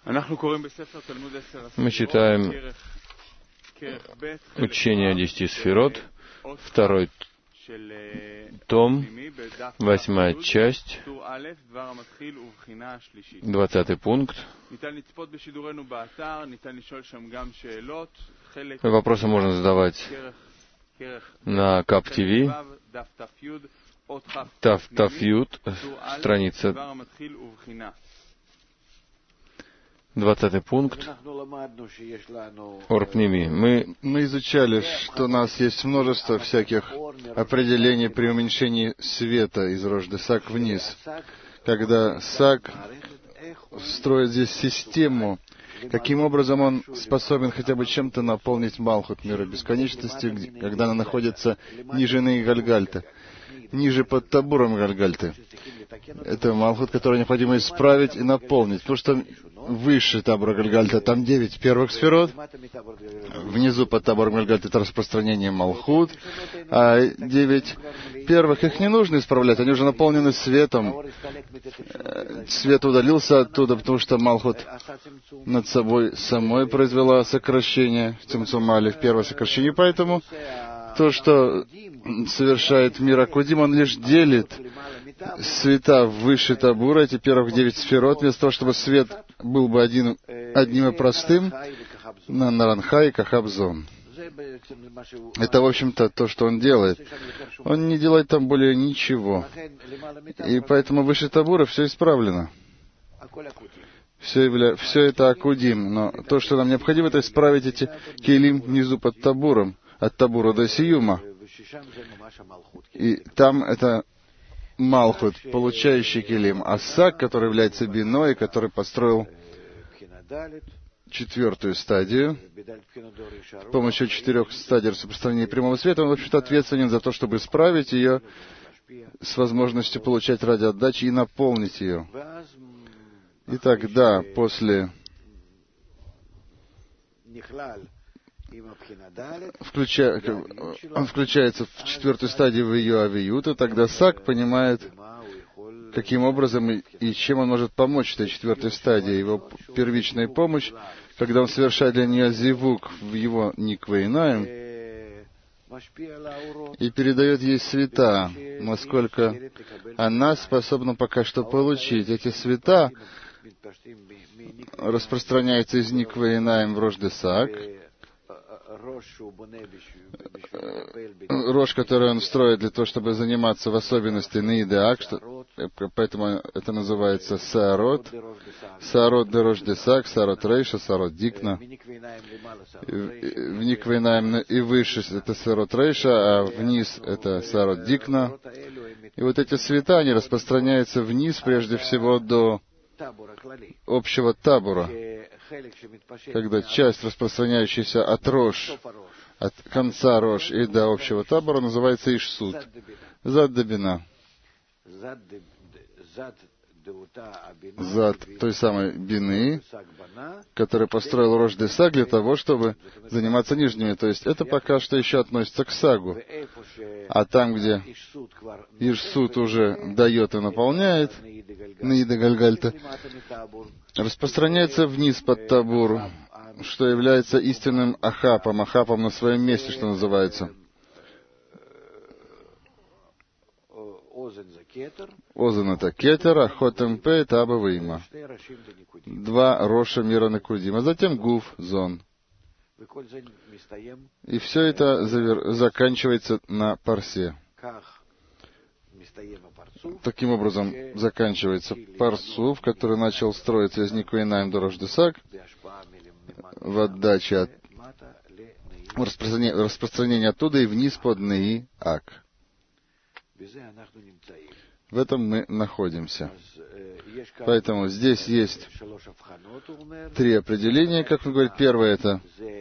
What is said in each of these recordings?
Мы читаем учение о 10 сферот, второй том, 8 часть, 20 пункт. Вопросы можно задавать на КАП ТВ, Таф-Юд, страница 20 пункт. Орпними. Мы изучали, что у нас есть множество всяких определений при уменьшении света из Рош-де-Сак вниз. Когда Сак строит здесь систему, каким образом он способен хотя бы чем-то наполнить Малхут, мира бесконечности, когда она находится ниже Гальгальта, ниже под табуром Гальгальты. Это Малхут, который необходимо исправить и наполнить, потому что выше табура Гальгальта там 9 первых сферот, внизу под табуром Гальгальта это распространение Малхут, а 9 первых их не нужно исправлять, они уже наполнены светом. Свет удалился оттуда, потому что Малхут над собой самой произвела сокращение, Цимцумали в первое сокращение, поэтому то, что совершает мир Акудим, он лишь делит света выше табура, эти первых 9 сферот, вместо того, чтобы свет был бы одним и простым, на Наранхай и Кахабзон. Это, в общем-то, то, что он делает. Он не делает там более ничего. И поэтому выше табура все исправлено. Все это Акудим. Но то, что нам необходимо, это исправить эти келим внизу под табуром, от табура до Сиюма. И там это Малхут, получающий келим, а Сак, который является биной, который построил 4-ю стадию, с помощью 4 стадий распространения прямого света, он вообще-то ответственен за то, чтобы исправить ее с возможностью получать радиоотдачи и наполнить ее. И тогда, после он включается в 4-ю стадию в ее авиюту, тогда Сак понимает, каким образом и чем он может помочь этой 4-й стадии. Его первичная помощь, когда он совершает для нее зивук в его никвейнаем и передает ей света, насколько она способна пока что получить. Эти света распространяются из никвейнаем в Рош-де-Сак, Рош, который он строит для того, чтобы заниматься в особенности Наидеак, поэтому это называется Саарот, Саарот де Рош-де-Сак, Саарот Рейша, Саарот Дикна. В Никвейнаем и выше это Саарот Рейша, а вниз это Саарот Дикна. И вот эти света, они распространяются вниз, прежде всего, до общего табура, когда часть, распространяющаяся от Рош, от конца Рош и до общего табора, называется Ишсут, зад дебина. Зад той самой бины, который построил Рош-де-Сак для того, чтобы заниматься нижними. То есть это пока что еще относится к Сагу. А там, где Ишсут уже дает и наполняет, Наида Гальгальта, распространяется вниз под табур, что является истинным Ахапом на своем месте, что называется. Озен это кетер, а хотемпе это абавыима. 2 роша мира накудим, а затем гуф, зон. И все это заканчивается на парсе. Таким образом, заканчивается парсув, который начал строиться из Никвейнаем до Рош-де-Сак, в отдаче от распространения оттуда и вниз под Неи-Ак. В этом мы находимся. Поэтому здесь есть 3 определения, как он говорит. Первое — это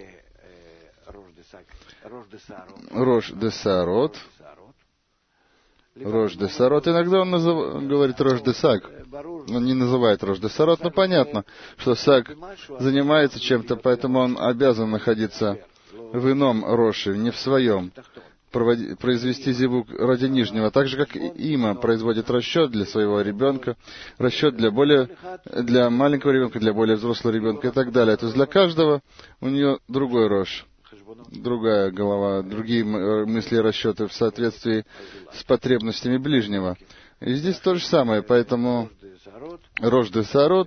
Рош-де-Саарот. Рош-де-Саарот. Иногда он говорит Рош-де-Сак. Он не называет Рош-де-Саарот, но понятно, что Сак занимается чем-то, поэтому он обязан находиться в ином Роше, не в своем. произвести зивук ради нижнего, так же, как и има производит расчет для своего ребенка, расчет для маленького ребенка, для более взрослого ребенка и так далее. То есть для каждого у нее другой рош, другая голова, другие мысли и расчеты в соответствии с потребностями ближнего. И здесь то же самое, поэтому рош де саарот,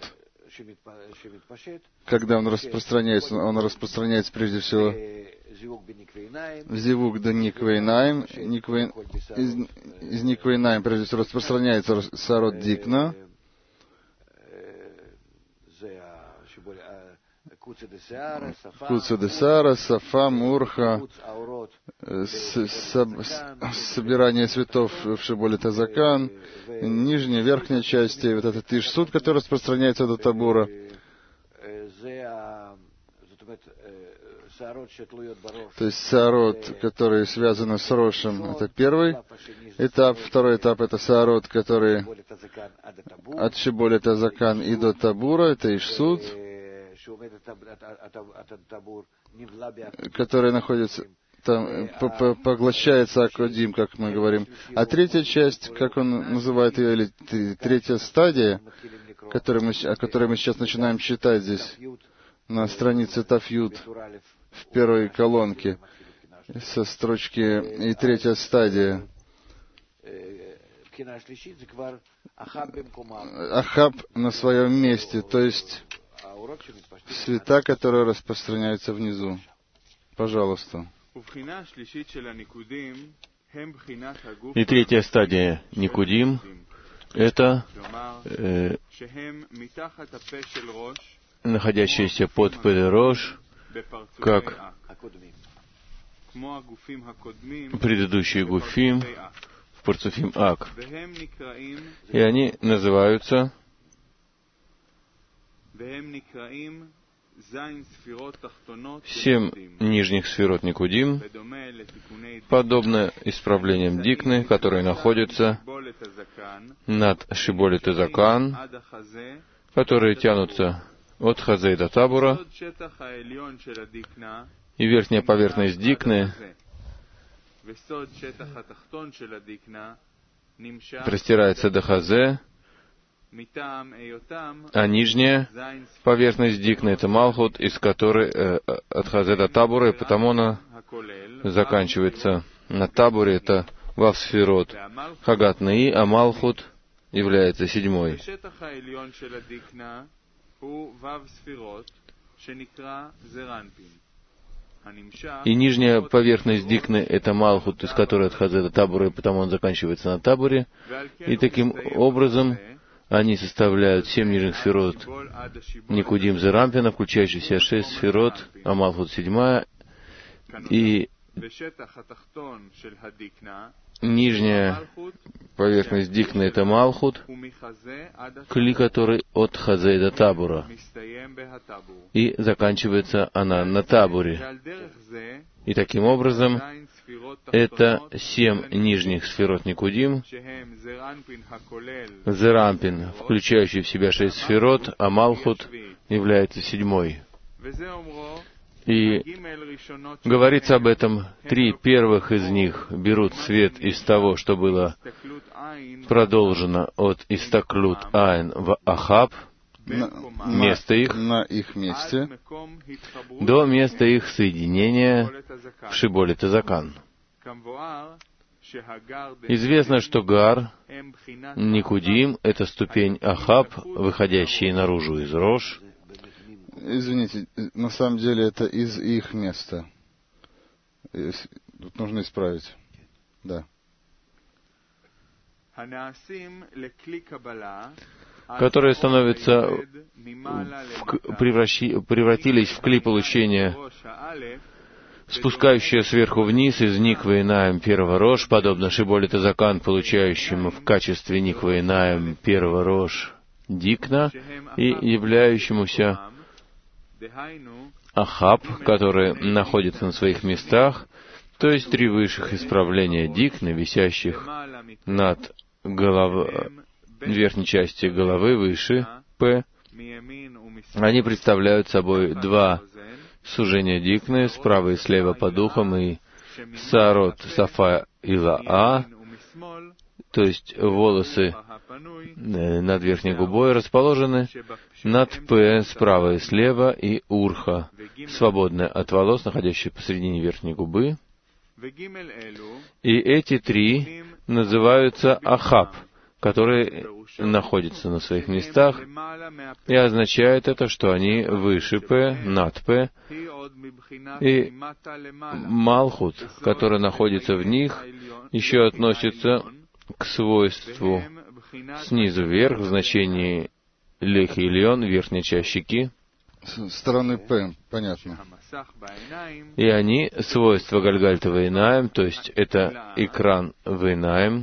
когда он распространяется прежде всего в зивук да никвейнаим, из никвейнаим прежде всего распространяется саарот дикна, куца де саара, сафа, мурха, собирание цветов в Шиболе Тазакан, нижняя, верхняя часть, и вот этот Ишсуд, который распространяется до Табура. То есть саарот, которые связаны с Рошем, это первый этап. Второй этап — это саарот, который от Шиболе Тазакан и до Табура, это Ишсуд, который находится там, поглощается Акодим, как мы говорим. А третья часть, как он называет ее, или третья стадия, о которой мы сейчас начинаем читать здесь, на странице Тафьют, в первой колонке, со строчки «И третья стадия». Ахаб на своем месте, то есть света, которые распространяются внизу. Пожалуйста. И третья стадия Никудим — это находящиеся под Педерош, как предыдущие Гуфим в Парцуфим Ак. И они называются семь нижних сферот Никудим, подобно исправлениям Дикны, которые находятся над Шиболе Тазакан, которые тянутся от Хазей до Табура, и верхняя поверхность Дикны простирается до Хазе, а нижняя поверхность Дикны — это Малхут, из которой от Хазе до Табура, и потому она заканчивается на Табуре, это Вав Сферот Хагат Наи, а Малхут является седьмой. И нижняя поверхность Дикны — это Малхут, из которой от Хазе до Табура, и потому он заканчивается на Табуре. И таким образом они составляют 7 нижних сферот Никудим Зерампина, включающие в себя 6 сферот, а Малхут 7, и нижняя поверхность Дикны — это Малхут, кли который от Хазе до Табура, и заканчивается она на Табуре. И таким образом это 7 нижних сферот Никудим, Зерампин, включающий в себя 6 сферот, а Малхут является 7. И говорится об этом, 3 первых из них берут свет из того, что было продолжено от Истаклют Айн в Ахаб, место их, на их месте, до места их соединения в Шиболе Тазакан. Известно, что Гар, Никудим, это ступень Ахаб, выходящая наружу из Рош. Извините, на самом деле это из их места. Тут нужно исправить. Да. Которые становятся, превратились в кли получения, спускающие сверху вниз из Никвы Инаем первого Рош, подобно Шиболе Тазакан, получающему в качестве Никвы Инаем первого Рош Дикна, и являющемуся Ахаб, который находится на своих местах, то есть 3 высших исправления Дикны, висящих над верхней части головы, выше П. Они представляют собой 2 сужения Дикны, справа и слева по духам, и Саарот Сафа Илаа, то есть волосы над верхней губой расположены над П справа и слева, и Урха, свободная от волос, находящая посредине верхней губы. И эти три называются Ахаб, которые находятся на своих местах, и означает это, что они выше П, над П, и Малхут, который находится в них, еще относится к свойству снизу вверх, в значении Лехи Ильон, верхняя часть щеки. С стороны П, понятно. И они свойства Гальгальта Вейнаем, то есть это экран Вейнаем,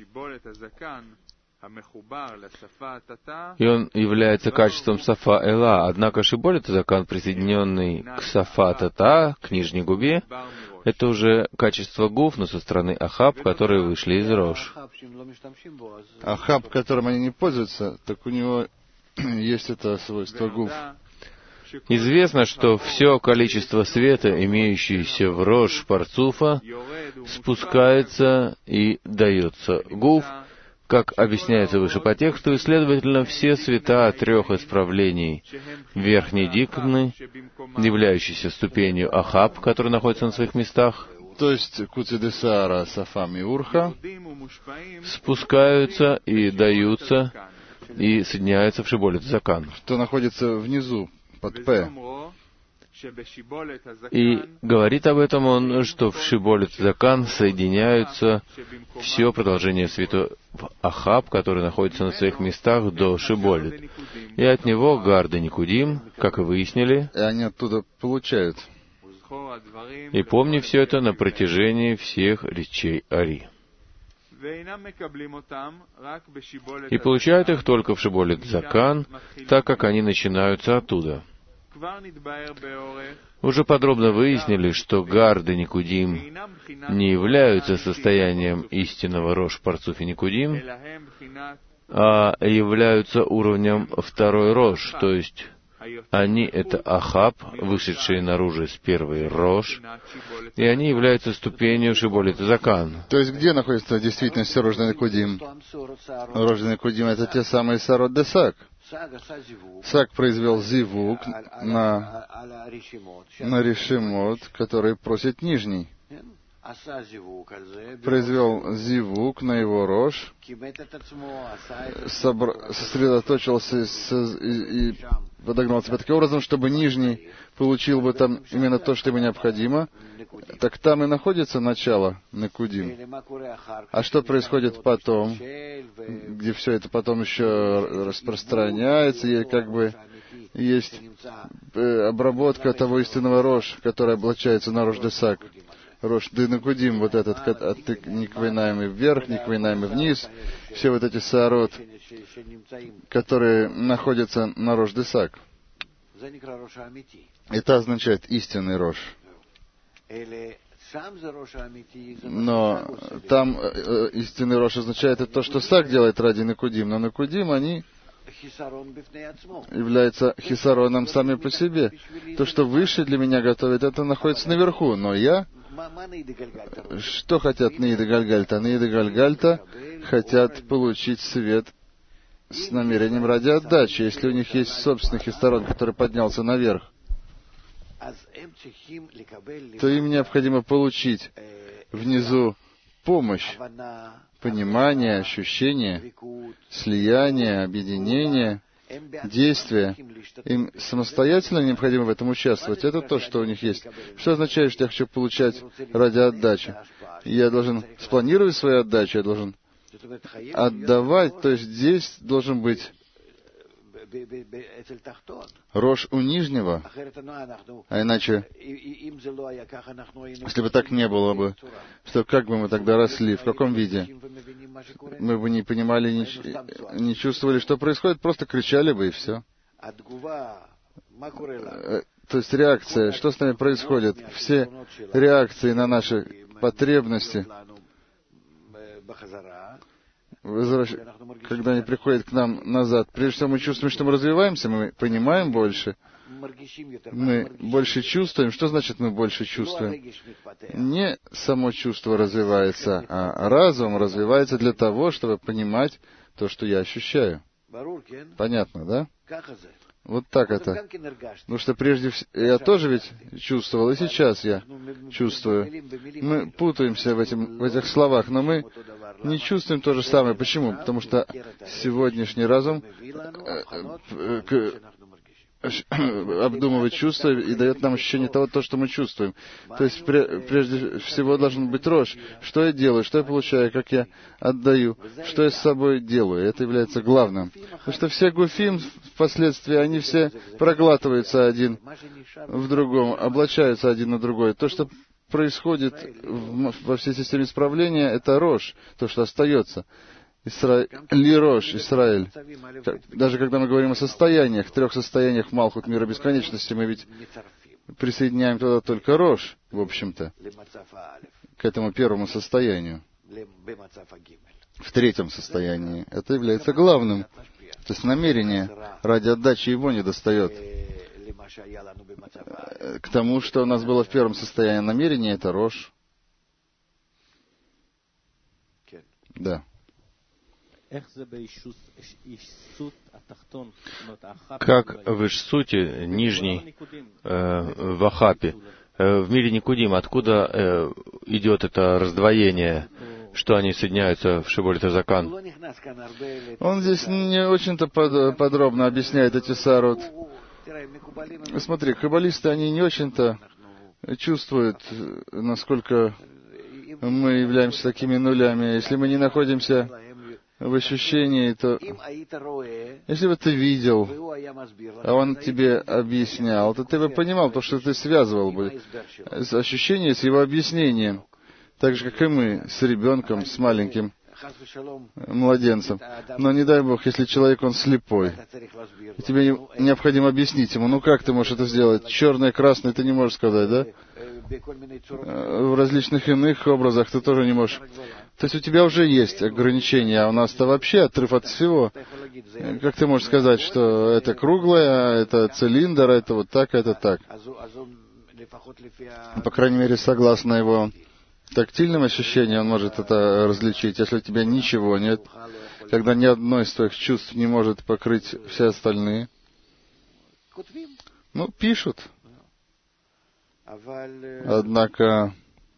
и он является качеством Сафа Эла. Однако Шиболет Закан, присоединенный к Сафа Тата, к нижней губе, это уже качество Гуф, но со стороны Ахаб, которые вышли из Рош. Ахаб, которым они не пользуются, так у него есть это свойство Гуф. Известно, что все количество света, имеющееся в Рош Парцуфа, спускается и дается Гуф, как объясняется выше по тексту, и, следовательно, все света трех исправлений верхней дикны, являющиеся ступенью Ахаб, которые находятся на своих местах, то есть Куцидесара, Сафам и Урха, спускаются и даются, и соединяются в Шиболет Закан, что находится внизу, под П. И говорит об этом он, что в Шиболет Закан соединяются все продолжение светов Ахаб, которые находятся на своих местах до Шиболет. И от него Гарда Никудим, как и выяснили, и они оттуда получают. И помни все это на протяжении всех речей Ари. И получают их только в Шиболет Закан, так как они начинаются оттуда. Уже подробно выяснили, что Гарда Никудим не являются состоянием истинного Рош Парцуф и Никудим, а являются уровнем второй Рош, то есть они — это Ахаб, вышедшие наружу с первой Рош, и они являются ступенью Шиболет Закан. То есть где находится в действительности Рош Никудим? Рош Никудим — это те самые Сарот де Сак. Сак произвел зивук на решимот, который просит нижний. Произвел зивук на его рож, сосредоточился и подогнал себя таким образом, чтобы нижний получил бы там именно то, что ему необходимо, так там и находится начало Никудим. А что происходит потом, где все это потом еще распространяется, и как бы есть обработка того истинного рож, который облачается на рож десак. Рош Дынакудим, вот этот, никвейнаемый вверх, никвейнаемый вниз, все вот эти саарот, которые находятся на Рош Десак. Это означает истинный Рош. Но там истинный Рош означает то, что Сак делает ради Никудим, но Никудим, они являются хисароном сами по себе. То, что выше для меня готовит, это находится наверху, но я... Что хотят Наида Гальгальта? Наида Гальгальта хотят получить свет с намерением ради отдачи. Если у них есть собственный хисарон, который поднялся наверх, то им необходимо получить внизу помощь, понимание, ощущение, слияние, объединение, действие. Им самостоятельно необходимо в этом участвовать. Это то, что у них есть. Что означает, что я хочу получать ради отдачи? Я должен спланировать свою отдачу, я должен отдавать, то есть здесь должен быть рожь у нижнего, а иначе, если бы так не было бы, что как бы мы тогда росли, в каком виде? Мы бы не понимали, не чувствовали, что происходит, просто кричали бы и все. То есть реакция, что с нами происходит? Все реакции на наши потребности, когда они приходят к нам назад, прежде всего мы чувствуем, что мы развиваемся, мы понимаем больше, Мы больше чувствуем. Что значит мы больше чувствуем? Не само чувство развивается, а разум развивается для того, чтобы понимать то, что я ощущаю. Понятно, да? Вот так это. Потому что прежде всего, я тоже ведь чувствовал, и сейчас я чувствую. Мы путаемся в этих словах, но мы не чувствуем то же самое. Почему? Потому что сегодняшний разум обдумывает чувства и дает нам ощущение того, что мы чувствуем. То есть прежде всего должен быть рожь. Что я делаю, что я получаю, как я отдаю, что я с собой делаю. Это является главным. Потому что все гуфим впоследствии, они все проглатываются один в другом, облачаются один на другой. То, что происходит во всей системе исправления, это рожь, то, что остается. Лирош, Израиль. Даже когда мы говорим о состояниях, 3 состояниях Малхут мира бесконечности, мы ведь присоединяем туда только Рош, в общем-то, к этому первому состоянию. В 3 состоянии. Это является главным. То есть намерение ради отдачи его не достает к тому, что у нас было в 1 состоянии. Намерение — это Рош. Да. Как в Ишсуте, нижней, в Ахапе, в мире Никудим, откуда идет это раздвоение, что они соединяются в Шиболе Тазакан? Он здесь не очень-то подробно объясняет эти сарот. Смотри, каббалисты, они не очень-то чувствуют, насколько мы являемся такими нулями. Если мы не находимся в ощущении, то если бы ты видел, а он тебе объяснял, то ты бы понимал, то, что ты связывал бы ощущение с его объяснением. Так же, как и мы, с ребенком, с маленьким младенцем. Но не дай Бог, если человек, он слепой, и тебе необходимо объяснить ему, ну как ты можешь это сделать? Черное, красное ты не можешь сказать, да? В различных иных образах ты тоже не можешь. То есть у тебя уже есть ограничения, а у нас-то вообще отрыв от всего. Как ты можешь сказать, что это круглое, это цилиндр, это вот так, это так? По крайней мере, согласно его тактильным ощущениям, он может это различить. Если у тебя ничего нет, когда ни одно из твоих чувств не может покрыть все остальные, ну, пишут. Однако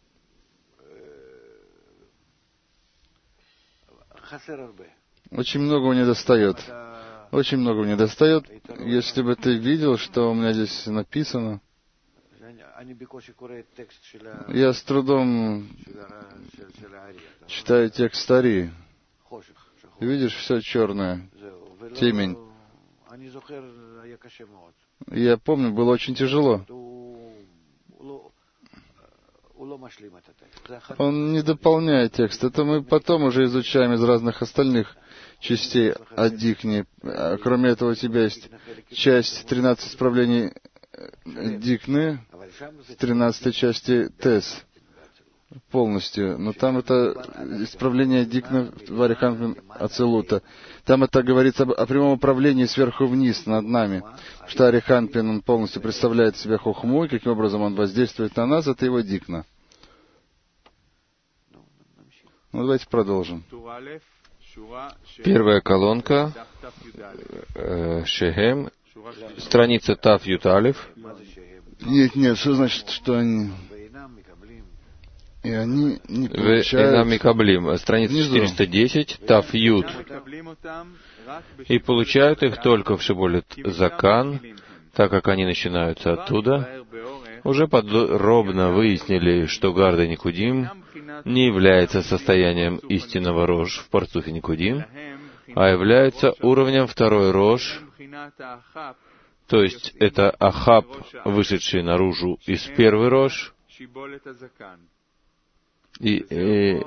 очень многого недостает. Очень многого недостает. Если бы ты видел, что у меня здесь написано, я с трудом читаю текст Ари. Ты видишь, все черное, темень. Я помню, было очень тяжело. Он не дополняет текст. Это мы потом уже изучаем из разных остальных частей о Дикне. Кроме этого, у тебя есть часть 13 исправлений Дикны, в 13 части Тес полностью. Но там это исправление Дикны в Ариханпин Ацелута. Там это говорится о прямом управлении сверху вниз над нами. Что Ариханпин, он полностью представляет себя Хохму, и каким образом он воздействует на нас, это его Дикна. Ну, давайте продолжим. 1 колонка, Шехем, страница Тав Ют Алеф. Нет, что значит, что они... И они не получают... Энамикаблим, страница 410, Тав Ют. И получают их только в Шиболе Закан, так как они начинаются оттуда. Уже подробно выяснили, что Гарда Никудим не является состоянием истинного Рож в Парцуфе Никудим, а является уровнем 2 Рож, то есть это Ахаб, вышедший наружу из 1 Рож, и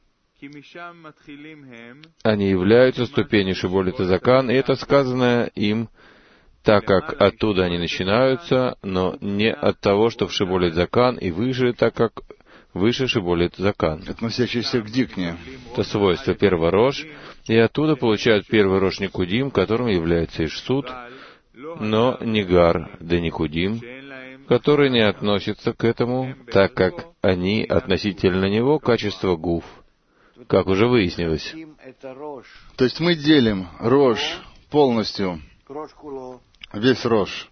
они являются ступенью Шиболет Закан, и это сказано им, так как оттуда они начинаются, но не от того, что в Шиболет Закан, и выше, так как выше Шиболет Закан. Относящийся к Дикне. Это свойство 1 Рож, и оттуда получают 1 Рож Никудим, которым является Ишсут, но Нигар да Никудим, которые не относятся к этому, так как они относительно него качество гуф, как уже выяснилось. То есть мы делим рож полностью, весь рож,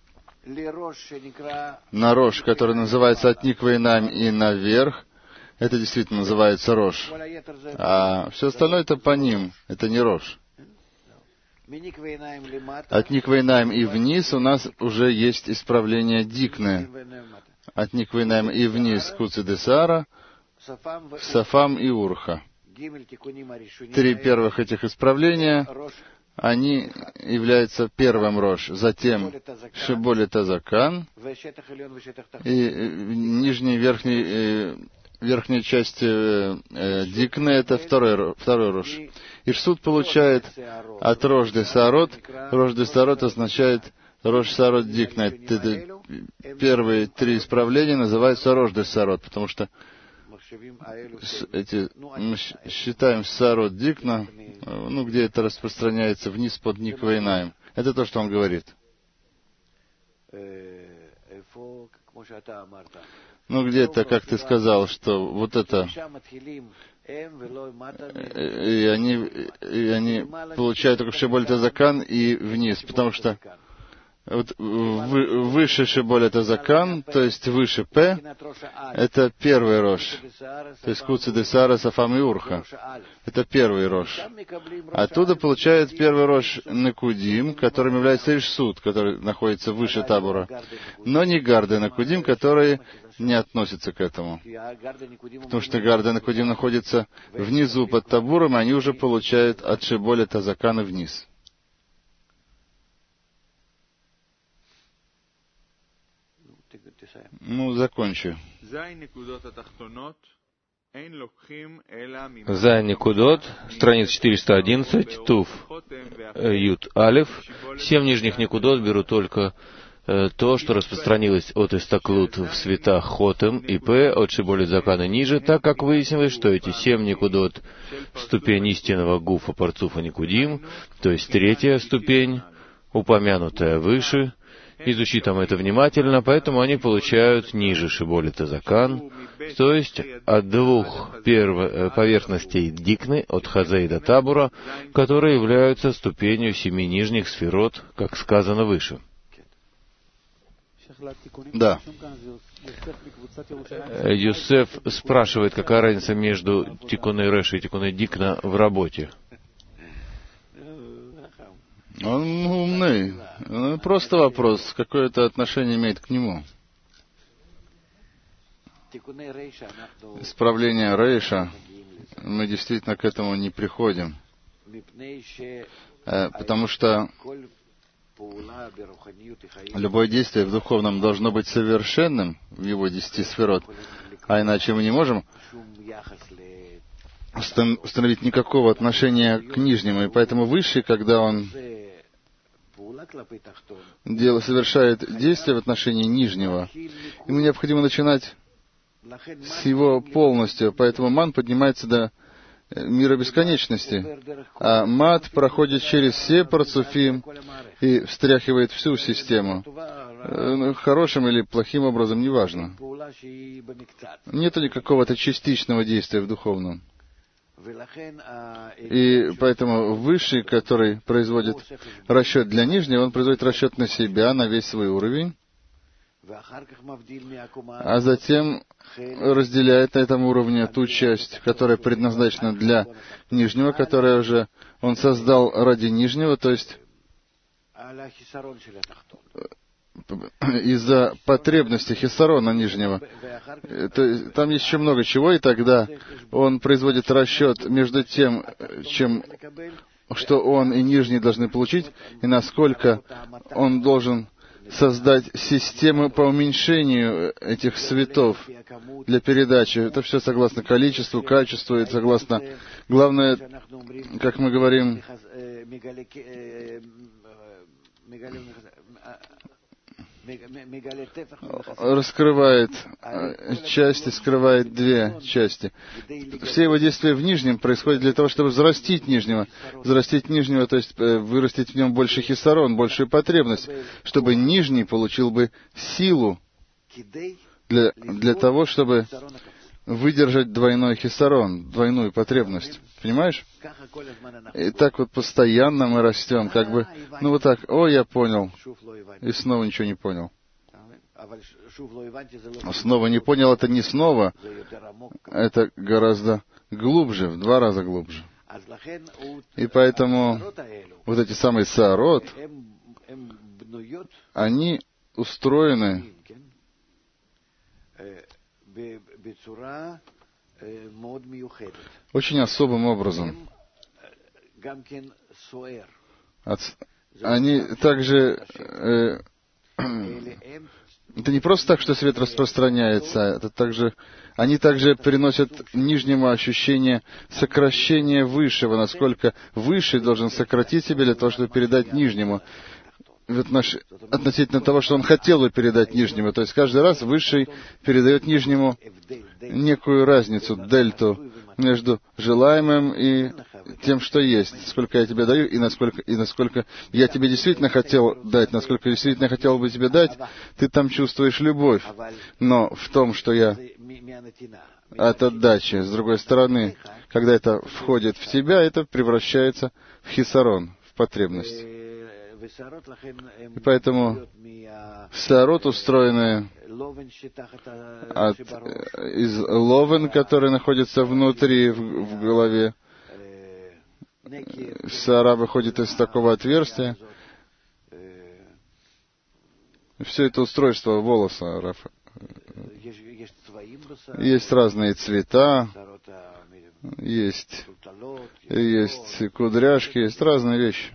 на рож, который называется от никвы Найм и наверх. Это действительно называется рож. А все остальное это по ним, это не рож. От никвы Найм и вниз у нас уже есть исправление дикны. От никвы Найм и вниз Куци де Саара, Сафам и Урха. 3 первых этих исправления, они являются первым рож. Затем Шиболь Тазакан и нижний, верхняя часть дикны, это второй рож. Ирсуд получает от рож де Саарот. Рож де Саарот означает рож Саарот дикна. Первые 3 исправления называются рож де Саарот, потому что мы считаем Саарот дикна, где это распространяется вниз под никвой Найм. Это то, что он говорит. Где-то, как ты сказал, что вот это... И они получают только Шиболь Тазакан и вниз, потому что вот выше Шиболь Тазакан, то есть выше П, это первый рож. То есть Куци де Саара, Сафам и Урха. Это первый рож. Оттуда получает первый рож Некудим, которым является Ишсуд, который находится выше табора. Но не Гарда Некудим, которые не относятся к этому. Потому что Гарда Некудим находится внизу под табуром, и они уже получают от Шиболя Тазакана вниз. Закончу. За Никудот, страница 411, Туф, Ют, Алиф. 7 нижних Никудот берут только то, что распространилось от Истаклут в светах Хотем и П, от Шиболи Закана ниже, так как выяснилось, что эти 7 Никудот — ступень истинного Гуфа Парцуфа Никудим, то есть 3-я ступень, упомянутая выше. Изучи там это внимательно, поэтому они получают ниже Шиболи Тазакан, то есть от 2 поверхностей дикны, от Хазе и до Табура, которые являются ступенью 7 нижних сферот, как сказано выше. Да. Юсеф спрашивает, какая разница между Тикуной Реш и Тикуной Дикна в работе. Он умный. Просто вопрос, какое это отношение имеет к нему. Исправление Рейша, мы действительно к этому не приходим. Потому что любое действие в духовном должно быть совершенным в его 10 сферот, а иначе мы не можем установить никакого отношения к нижнему. И поэтому высший, когда он совершает действие в отношении нижнего, ему необходимо начинать с его полностью. Поэтому ман поднимается до мира бесконечности, а мат проходит через все парцуфим и встряхивает всю систему. Хорошим или плохим образом, неважно. Нету никакого-то частичного действия в духовном. И поэтому высший, который производит расчет для нижнего, он производит расчет на себя, на весь свой уровень, а затем разделяет на этом уровне ту часть, которая предназначена для нижнего, которая уже он создал ради нижнего, то есть из-за потребности хиссарона нижнего. Там есть еще много чего, и тогда он производит расчет между тем, что он и нижний должны получить, и насколько он должен создать систему по уменьшению этих светов для передачи. Это все согласно количеству, качеству, и согласно... Главное, как мы говорим, раскрывает части, скрывает две части. Все его действия в нижнем происходят для того, чтобы взрастить нижнего. Взрастить нижнего, то есть вырастить в нем больше хисарон, большую потребность, чтобы нижний получил бы силу для того, чтобы выдержать двойной хисарон, двойную потребность. Понимаешь? И так вот постоянно мы растем, как бы, ну вот так, о, я понял, и снова ничего не понял. Снова не понял, это не снова, это гораздо глубже, в 2 раза глубже. И поэтому вот эти самые саарот, они устроены очень особым образом. Они также... это не просто так, что свет распространяется, это также... Они также приносят нижнему ощущение сокращения высшего, насколько высший должен сократить себя для того, чтобы передать нижнему. Относительно того, что он хотел бы передать нижнему. То есть каждый раз высший передает нижнему некую разницу, дельту между желаемым и тем, что есть. Сколько я тебе даю, и насколько я тебе действительно хотел дать, насколько действительно хотел бы тебе дать, ты там чувствуешь любовь. Но в том, что я от отдачи, с другой стороны, когда это входит в тебя, это превращается в хисарон, в потребность. И поэтому саарот устроены из ловен, который находится внутри, в голове. Саара выходит из такого отверстия. Все это устройство волоса, Рафа. Есть разные цвета, есть кудряшки, есть разные вещи.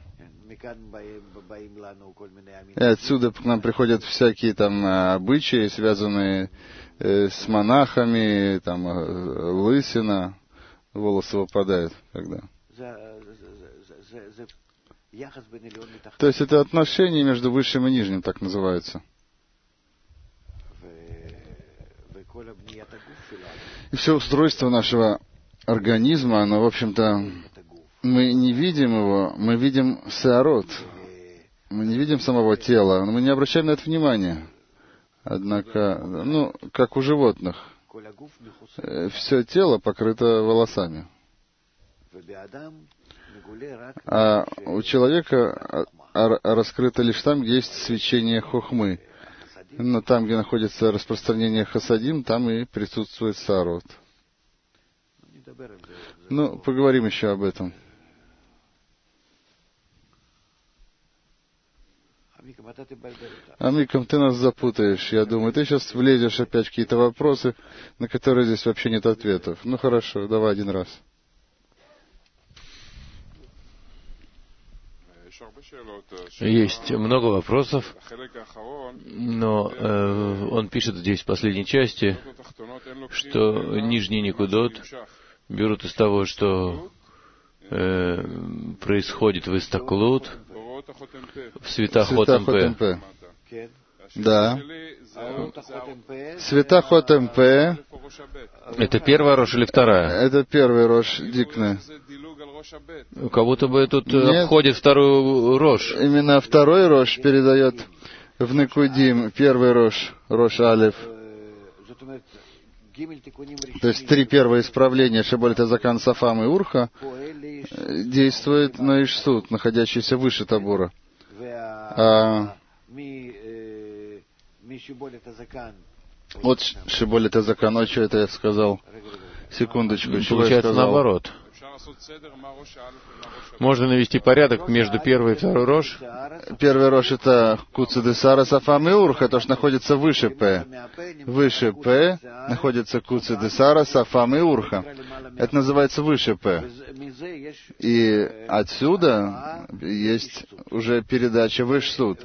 И отсюда к нам приходят всякие там обычаи, связанные с монахами, там лысина, волосы выпадают, когда. То есть это отношения между высшим и нижним, так называются. И все устройство нашего организма, оно, в общем-то, мы не видим его, мы видим саарот. Мы не видим самого тела, но мы не обращаем на это внимания. Однако, как у животных, все тело покрыто волосами. А у человека раскрыто лишь там, где есть свечение хохмы. Но там, где находится распространение хасадим, там и присутствует саарот. Поговорим еще об этом. Амиком, ты нас запутаешь, я думаю. Ты сейчас влезешь опять в какие-то вопросы, на которые здесь вообще нет ответов. Хорошо, давай один раз. Есть много вопросов, но он пишет здесь в последней части, что нижний никудот берут из того, что происходит в Истаклут, в Света Хотем-Пе. Да. Света Хотем-Пе. Это первая рожь или вторая? Это первая рожь Дикна. Как будто бы тут обходит вторую рожь. Именно второй рожь передает в Никудим первый рожь, рожь Алеф. То есть 3 первые исправления Шеболет Азакан, Сафам и Урха действует на Ишсут, находящийся выше Табура. Вот Шеболет Азакан, что это я сказал? Секундочку. Получается наоборот. Можно навести порядок между первой и второй рожь. Первый рожь — это Куцидесара, Сафам и Урха, то, что находится выше П. Выше П находится Куцидесара, Сафам и Урха. Это называется выше П. И отсюда есть уже передача в Ишсут.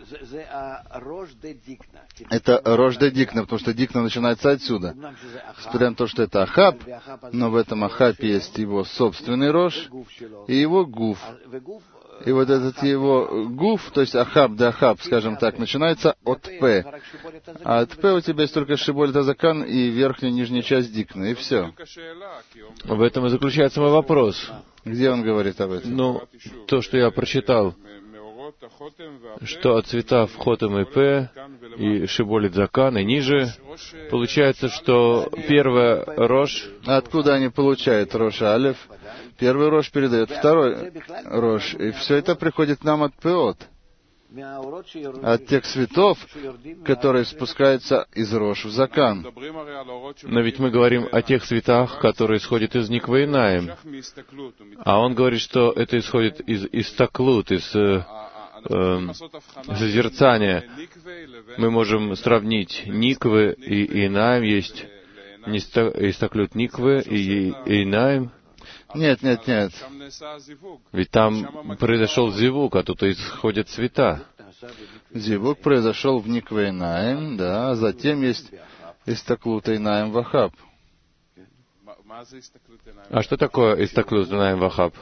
Это рожь де Дикна, потому что Дикна начинается отсюда. Несмотря на то, что это Ахаб, но в этом Ахабе есть его собственный рожь и его гуф. И вот этот его гуф, то есть ахаб да ахаб, скажем так, начинается от П. А от П у тебя есть только шиболет азакан и верхняя и нижняя часть дикна, и все. В этом и заключается мой вопрос. Где он говорит об этом? Ну, то, что я прочитал, что от цветов хотем и П, и шиболет закан, и ниже, получается, что первая рош... А откуда они получают рош алеф? Первый рош передает второй рош, и все это приходит нам от пеот, от тех цветов, которые спускаются из рош в закан. Но ведь мы говорим о тех цветах, которые исходят из Никва Инаим. А он говорит, что это исходит из истаклут, из созерцания. Мы можем сравнить Никвы и Инаим. Есть истаклют Никвы и Инаим. Нет. Ведь там произошел зивук, а тут исходят цвета. Зивук произошел в Никве Инаим, да, а затем есть истаклут Инаим вахаб. А что такое истаклут Инаим вахаб?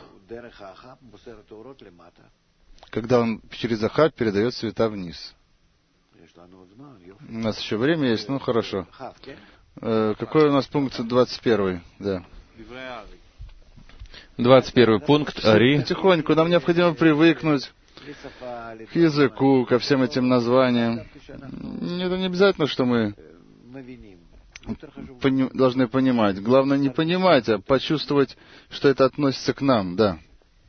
Когда он через ахаб передает цвета вниз. У нас еще время есть, ну хорошо. Какой у нас пункт 21? Да. 21 пункт, Ари. Потихоньку, нам необходимо привыкнуть к языку, ко всем этим названиям. Это не обязательно, что мы должны понимать. Главное не понимать, а почувствовать, что это относится к нам, да.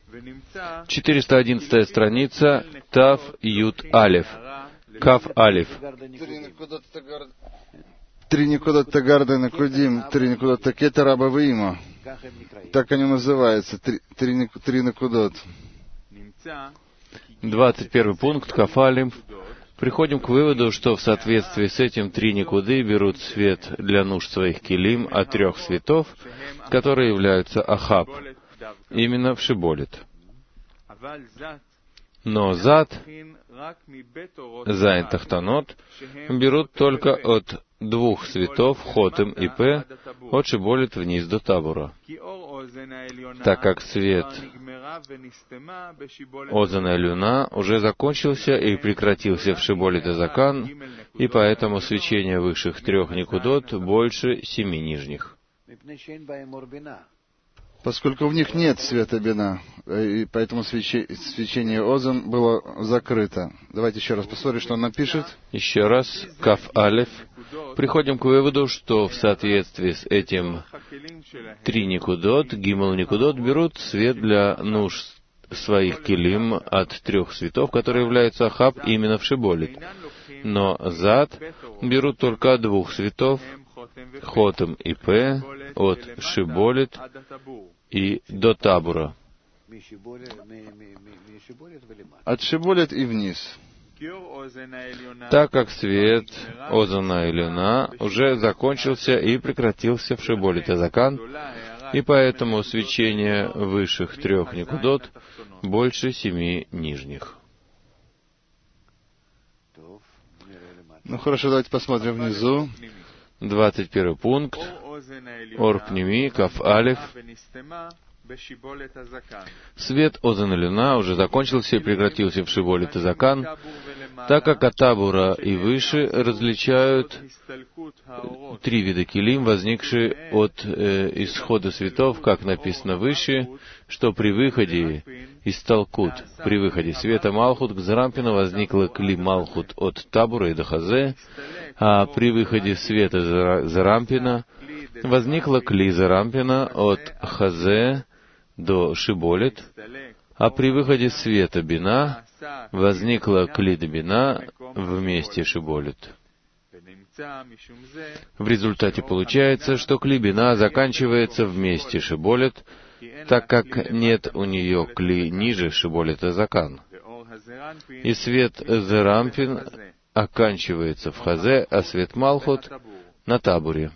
411 страница, Тав Ют Алеф. Кав Алеф. Три никуда тагарда накудим, три никуда такета раба вима. Так они называются, три накудот. 21 пункт, Кав Алеф. Приходим к выводу, что в соответствии с этим три никуды берут свет для нужд своих килим от трех цветов, которые являются ахаб, именно в шиболет. Но зад, зайн тахтанот, берут только от двух цветов, хотем и п, от шиболет вниз до табура, так как свет озана люна уже закончился и прекратился в шиболет азакан, и поэтому свечение высших трех никудот больше 7 нижних. Поскольку в них нет света бина, и поэтому свечение озон было закрыто. Давайте еще раз посмотрим, что он напишет. Еще раз, Кав Алеф. Приходим к выводу, что в соответствии с этим три никудот, гимл никудот, берут свет для нужд своих килим от трех цветов, которые являются ахаб, именно в шиболет. Но зад берут только от двух цветов, хотем и п, от шиболет и до табура. От шиболет и вниз. Так как свет озана и люна уже закончился и прекратился в шиболет азакан, и поэтому свечение высших трех никудот больше 7 нижних. Ну хорошо, давайте посмотрим внизу. 21 пункт. Ор пними, Кав Алеф. Свет озана люна уже закончился и прекратился в шиболет азакан, так как от табура и выше различают три вида килим, возникшие от исхода светов, как написано выше, что при выходе из Талкут, при выходе света Малхут к Зарампину возникла кли Малхут от табура и до хазе, а при выходе света Зарампина возникла кли Зарампина от хазе до шиболет, а при выходе света бина возникла клида бина вместе шиболет. В результате получается, что кли бина заканчивается вместе шиболет, так как нет у нее кли ниже шиболет азакан. И свет Зерампин оканчивается в хазе, а свет Малхут на табуре.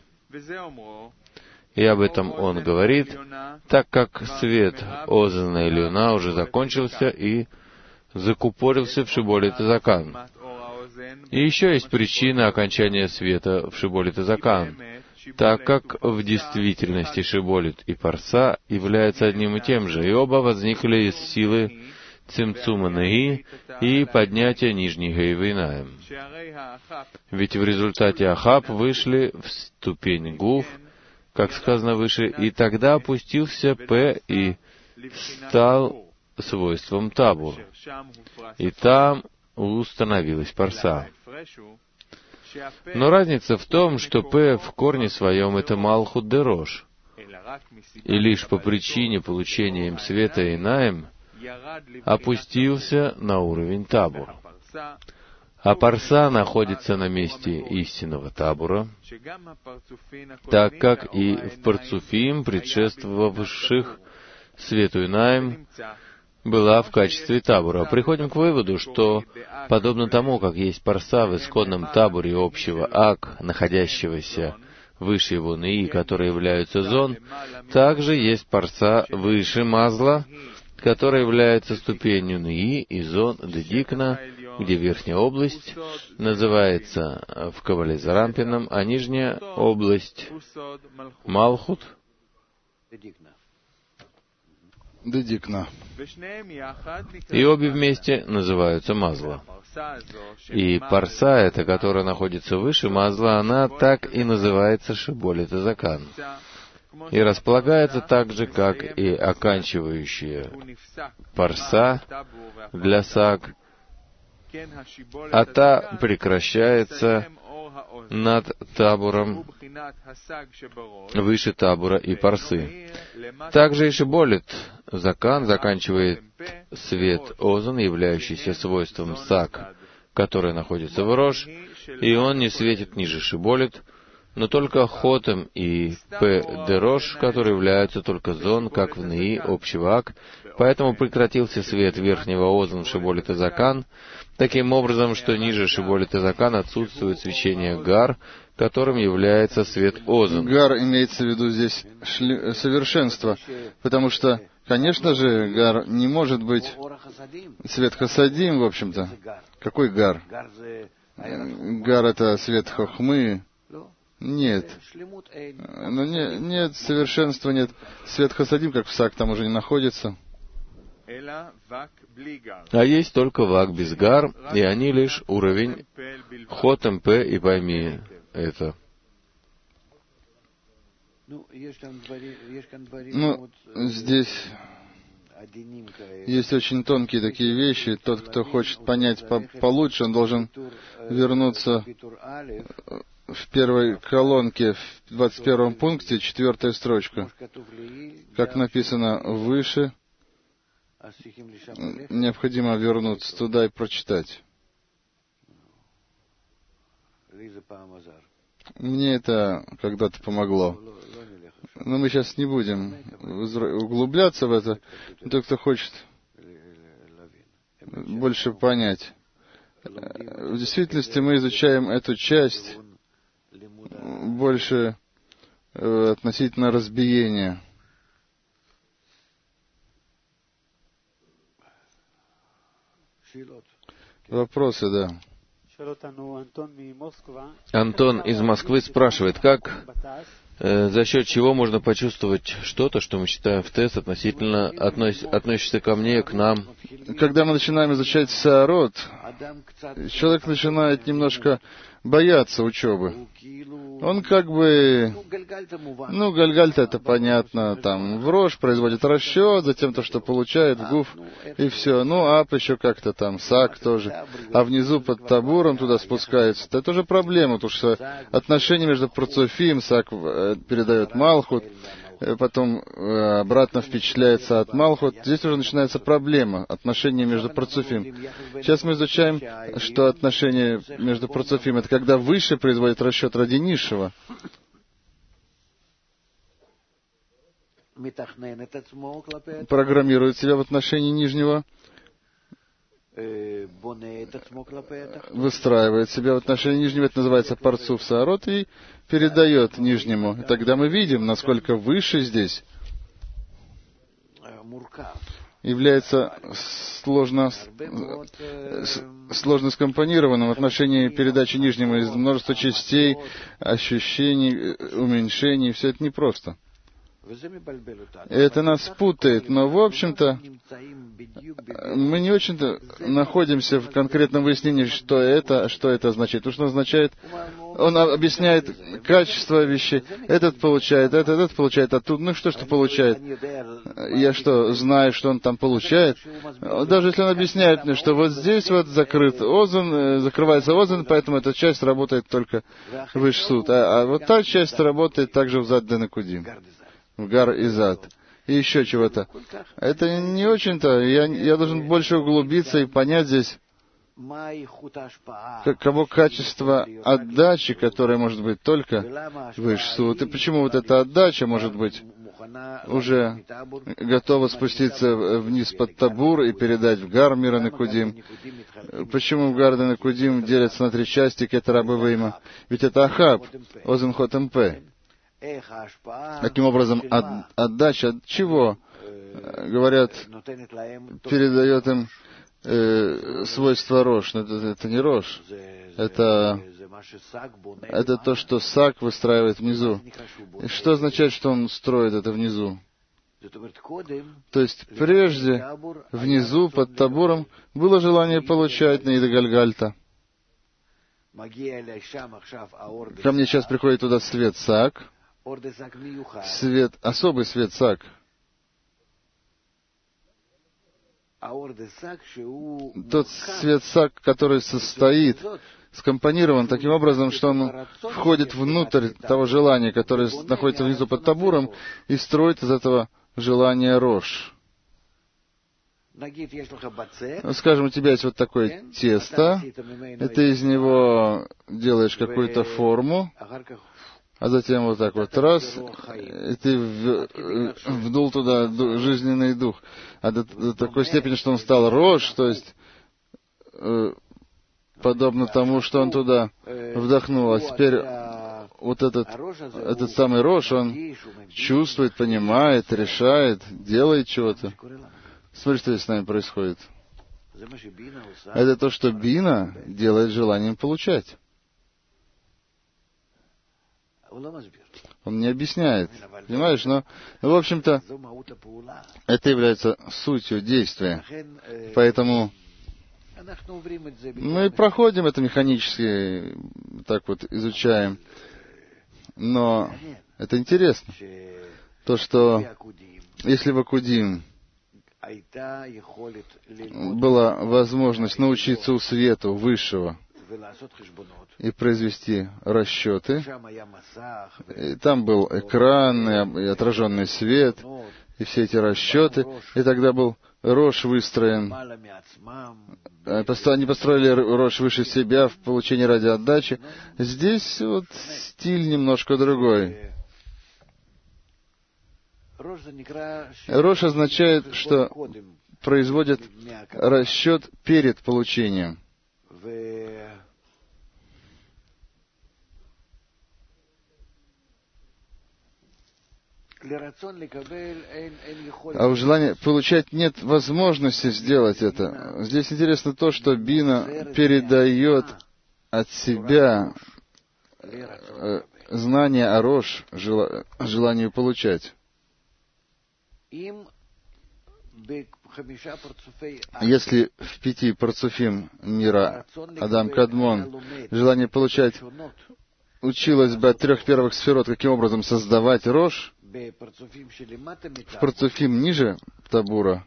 И об этом он говорит, так как свет озана и люна уже закончился и закупорился в шиболет азакан. И еще есть причина окончания света в шиболет азакан, так как в действительности шиболет и парса являются одним и тем же, и оба возникли из силы цимцума неи и поднятия нижней гейвы инаем. Ведь в результате Ахаб вышли в ступень гуф, как сказано выше, и тогда опустился П и стал свойством табур. И там установилась парса. Но разница в том, что П в корне своем — это Малхут Дерош, и лишь по причине получения им света Инаем опустился на уровень табур. А парса находится на месте истинного табура, так как и в парцуфим, предшествовавших свету Инаем, была в качестве табура. Приходим к выводу, что, подобно тому, как есть парса в исходном табуре общего ак, находящегося выше его неи, которые являются зон, также есть парса выше мазла, которая является ступенью неи и зон дедикна, где верхняя область называется в Кабале Зарампином, а нижняя область Малхут Дедикна. И обе вместе называются мазла. И парса эта, которая находится выше мазла, она так и называется Шиболит Закан. И располагается так же, как и оканчивающая парса для саг, а та прекращается над табуром, выше табура и парсы. Также и Шиболит Закан заканчивает свет Озон, являющийся свойством саг, который находится в Рош, и он не светит ниже Шиболит, но только Хотем и П. Дерош, которые являются только зон, как в Неи общего ак, поэтому прекратился свет верхнего Озон Шиболит Закан, таким образом, что ниже Шиболит Закан отсутствует свечение Гар, которым является свет Озон. Гар имеется в виду здесь совершенство, потому что, конечно же, Гар не может быть свет Хасадим, в общем-то. Какой Гар? Гар — это свет Хохмы. Нет. Но нет совершенства, нет. Свет Хасадим, как в Сак, там уже не находится. А есть только Вак без Гар, и они лишь уровень Хотем П, и пойми это. Здесь есть очень тонкие такие вещи. Тот, кто хочет понять получше, он должен вернуться в первой колонке, в 21 пункте, 4-я строчка. Как написано выше, необходимо вернуться туда и прочитать. Мне это когда-то помогло. Но мы сейчас не будем углубляться в это. Тот, кто хочет больше понять. В действительности мы изучаем эту часть больше относительно разбиения. Вопросы, да. Антон из Москвы спрашивает, как, за счет чего можно почувствовать что-то, что мы считаем в тест относительно относится ко мне, к нам. Когда мы начинаем изучать Саарот, человек начинает немножко бояться учебы. Он как бы, Гальгальта это понятно, там в Рош производит расчет, затем то, что получает в Гуф, и все. Ап еще как-то там, Сак тоже. А внизу под табуром туда спускается. Это тоже проблема, потому что отношения между Парцуфим, Сак передает Малхут, потом обратно впечатляется от Малхут. Здесь уже начинается проблема, отношения между Парцуфим. Сейчас мы изучаем, что отношения между Парцуфим — это когда выше производит расчет ради низшего. Программирует себя в отношении нижнего, выстраивает себя в отношении нижнего, это называется парцуф Саарот, и передает нижнему. И тогда мы видим, насколько выше здесь является сложно скомпонированным в отношении передачи нижнему из множества частей, ощущений, уменьшений. Все это непросто. И это нас путает, но, в общем-то, мы не очень-то находимся в конкретном выяснении, что это означает. То, что означает, он объясняет качество вещей. Этот получает, этот получает оттуда. Ну что получает? Я что, знаю, что он там получает? Даже если он объясняет мне, что вот здесь вот закрыт озон, закрывается озон, поэтому эта часть работает только в Иш-Суд. А вот та часть работает также в Зад Денекудим. В Гар и Зад. И еще чего-то. Это не очень-то. Я должен больше углубиться и понять здесь, каково качество отдачи, которое может быть только в Иш-Суд. И почему вот эта отдача может быть уже готова спуститься вниз под Табур и передать в Гар Мира Некудим. Почему в Гар Некудим делятся на три части Кетер Абывейма? Ведь это Ахаб, Озен Хот МП. Таким образом, отдача от чего? Говорят, передает им свойство рож. Но это не рож. Это то, что Саг выстраивает внизу. И что означает, что он строит это внизу? То есть, прежде, внизу, под Табуром, было желание получать Наида Гальгальта. Ко мне сейчас приходит туда свет Саг, особый свет Саг. Тот свет Саг, который скомпонирован таким образом, что он входит внутрь того желания, которое находится внизу под Табуром, и строит из этого желания рожь. Скажем, у тебя есть вот такое тесто, и ты из него делаешь какую-то форму, а затем вот так вот раз, и ты вдул туда жизненный дух. А до такой степени, что он стал рожь, то есть подобно тому, что он туда вдохнул. А теперь вот этот самый рожь, он чувствует, понимает, решает, делает чего-то. Смотри, что здесь с нами происходит. Это то, что Бина делает желанием получать. Он не объясняет, понимаешь, но, в общем-то, это является сутью действия. Поэтому мы проходим это механически, так вот изучаем. Но это интересно. То, что если в Акудим была возможность научиться у свету высшего и произвести расчеты, и там был экран, и отраженный свет, и все эти расчеты, и тогда был рожь выстроен. Они построили рожь выше себя в получении радиоотдачи. Здесь вот стиль немножко другой. Рожь означает, что производят расчет перед получением. А у желания получать нет возможности сделать это. Здесь интересно то, что Бина передает от себя знание о рожь, желанию получать. Если в 5 парцуфим мира Адам Кадмон желание получать училось бы от 3 первых сферот, каким образом создавать рожь, в парцуфим ниже Табура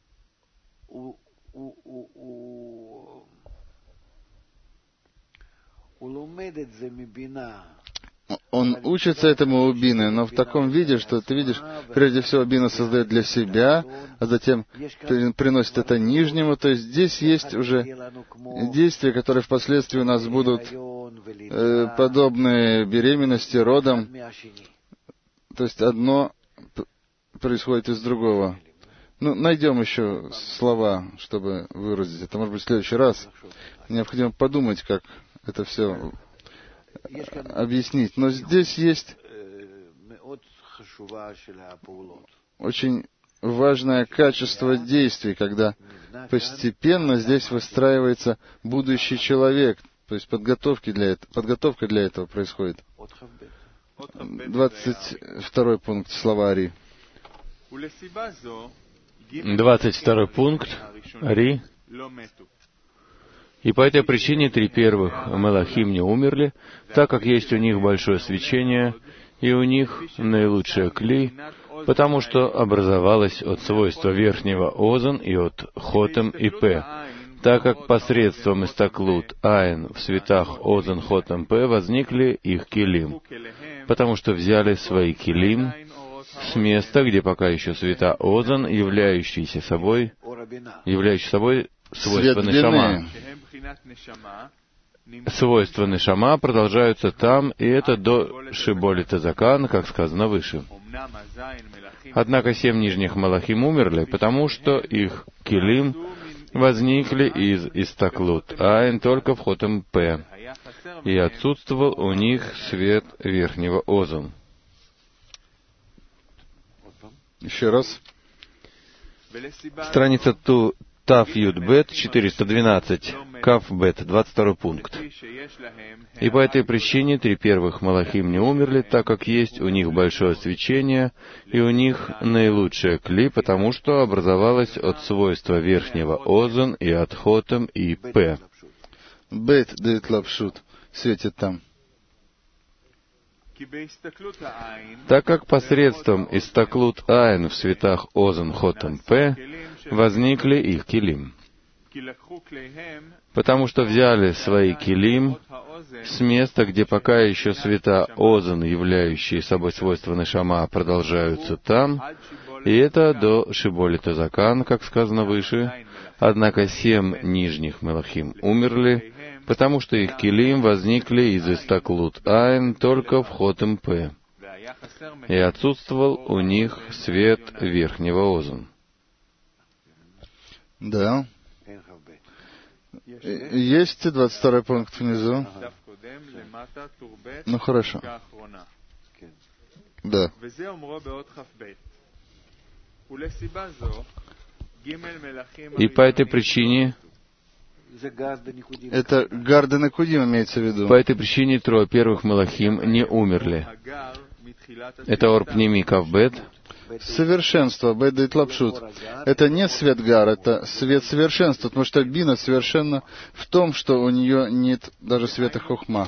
он учится этому у Бины, но в таком виде, что ты видишь, прежде всего Бина создает для себя, а затем приносит это нижнему. То есть здесь есть уже действия, которые впоследствии у нас будут подобны беременности, родам. То есть одно происходит из другого. Ну, найдем еще слова, чтобы выразить это. Может быть, в следующий раз необходимо подумать, как это все объяснить. Но здесь есть очень важное качество действий, когда постепенно здесь выстраивается будущий человек. То есть подготовка для этого происходит. 22 пункт словари. 22 пункт, Ари. И по этой причине 3 первых Мелахим не умерли, так как есть у них большое свечение, и у них наилучшее кли, потому что образовалось от свойства верхнего Озон и от Хотем и П, так как посредством истаклут Айн в светах Озон, Хотем, П возникли их килим, потому что взяли свои килим с места, где пока еще света Озон, являющие собой свойства нешама. Свойства нешама продолжаются там, и это до Шиболи Тазакан, как сказано выше. Однако 7 нижних Малахим умерли, потому что их килим возникли из истаклут Айн только в Хотем П, и отсутствовал у них свет верхнего Озон. Еще раз. Страница Тав Юд Бет 412, Кав Бет, 22 пункт. И по этой причине 3 первых Малахим не умерли, так как есть у них большое свечение, и у них наилучшее кли, потому что образовалось от свойства верхнего Озон и от Хотем и П. Бет дает лапшут, светит там. Так как посредством истаклут Айн в светах Озон, Хотем, П возникли их килим, потому что взяли свои килим с места, где пока еще света Озон, являющие собой свойства нешама, продолжаются там, и это до Шиболи Тазакан, как сказано выше. Однако 7 нижних Мелахим умерли, потому что их килим возникли из истаклут Айн только в Хотем П, и отсутствовал у них свет верхнего Озон. Да. Есть 22 пункт внизу? Ну, хорошо. Да. И по этой причине, это Гарда Накудим имеется в виду. по этой причине 3 первых Мелахим не умерли. Это Орпними Кавбет. Совершенство, Бет дает лапшут. Это не свет Гар, это свет совершенства, потому что Бина совершенно в том, что у нее нет даже света Хохма.